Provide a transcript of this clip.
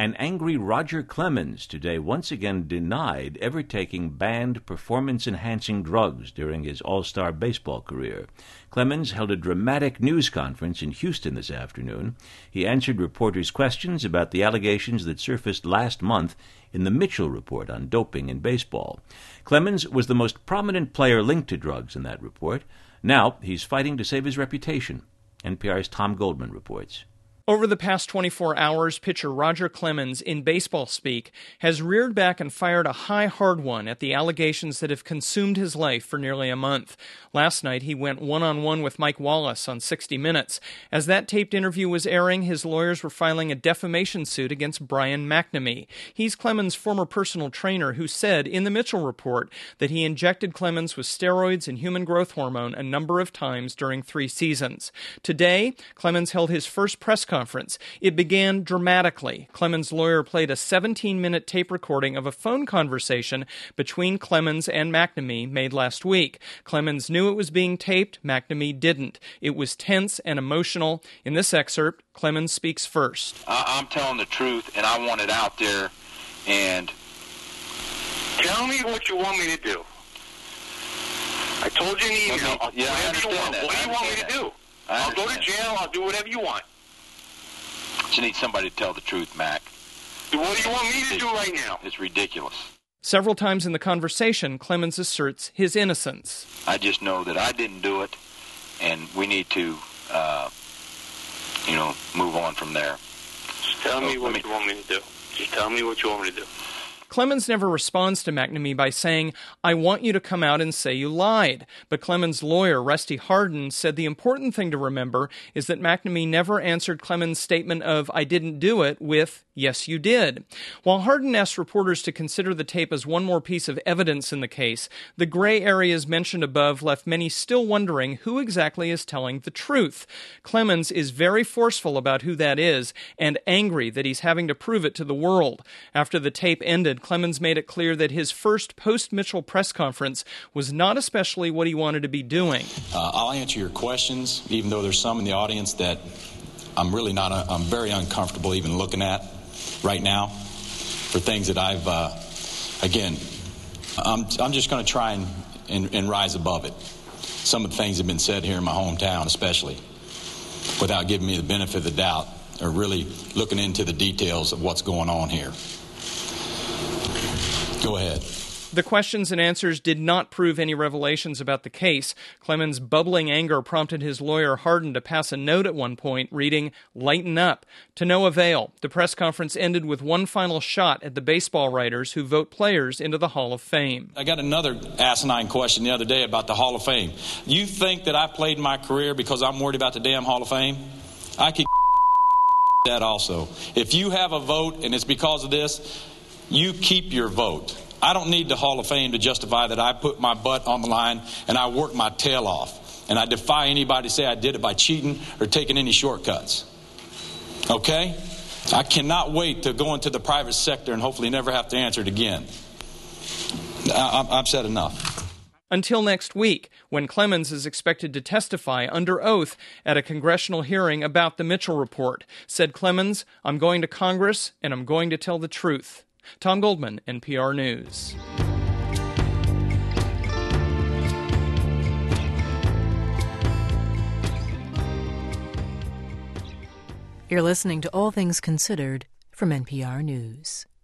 An angry Roger Clemens today once again denied ever taking banned performance-enhancing drugs during his all-star baseball career. Clemens held a dramatic news conference in Houston this afternoon. He answered reporters' questions about the allegations that surfaced last month in the Mitchell Report on doping in baseball. Clemens was the most prominent player linked to drugs in that report. Now he's fighting to save his reputation. NPR's Tom Goldman reports. Over the past 24 hours, pitcher Roger Clemens, in baseball speak, has reared back and fired a high, hard one at the allegations that have consumed his life for nearly a month. Last night, he went one-on-one with Mike Wallace on 60 Minutes. As that taped interview was airing, his lawyers were filing a defamation suit against Brian McNamee. He's Clemens' former personal trainer who said in the Mitchell Report that he injected Clemens with steroids and human growth hormone a number of times during 3 seasons. Today, Clemens held his first press conference. It began dramatically. Clemens' lawyer played a 17-minute tape recording of a phone conversation between Clemens and McNamee made last week. Clemens knew it was being taped. McNamee didn't. It was tense and emotional. In this excerpt, Clemens speaks first. I'm telling the truth, and I want it out there. And tell me what you want me to do. I told you in the email. I understand that. What do you want me to do? I'll go to jail. I'll do whatever you want. You need somebody to tell the truth, Mac. What do you want me to do right now? It's ridiculous. Several times in the conversation, Clemens asserts his innocence. I just know that I didn't do it, and we need to, move on from there. Just tell me what you want me to do. Just tell me what you want me to do. Clemens never responds to McNamee by saying, I want you to come out and say you lied. But Clemens' lawyer, Rusty Hardin, said the important thing to remember is that McNamee never answered Clemens' statement of, I didn't do it, with, yes, you did. While Hardin asked reporters to consider the tape as one more piece of evidence in the case, the gray areas mentioned above left many still wondering who exactly is telling the truth. Clemens is very forceful about who that is and angry that he's having to prove it to the world. After the tape ended, Clemens made it clear that his first post-Mitchell press conference was not especially what he wanted to be doing. I'll answer your questions, even though there's some in the audience that I'm very uncomfortable even looking at right now for things that I'm just going to try and rise above it. Some of the things that have been said here in my hometown, especially, without giving me the benefit of the doubt, or really looking into the details of what's going on here. Go ahead. The questions and answers did not prove any revelations about the case. Clemens' bubbling anger prompted his lawyer Hardin to pass a note at one point reading, lighten up. To no avail. The press conference ended with one final shot at the baseball writers who vote players into the Hall of Fame. I got another asinine question the other day about the Hall of Fame. You think that I played my career because I'm worried about the damn Hall of Fame? I could that also. If you have a vote and it's because of this, you keep your vote. I don't need the Hall of Fame to justify that I put my butt on the line and I worked my tail off. And I defy anybody to say I did it by cheating or taking any shortcuts. Okay? I cannot wait to go into the private sector and hopefully never have to answer it again. I've said enough. Until next week, when Clemens is expected to testify under oath at a congressional hearing about the Mitchell Report. Said Clemens, I'm going to Congress and I'm going to tell the truth. Tom Goldman, NPR News. You're listening to All Things Considered from NPR News.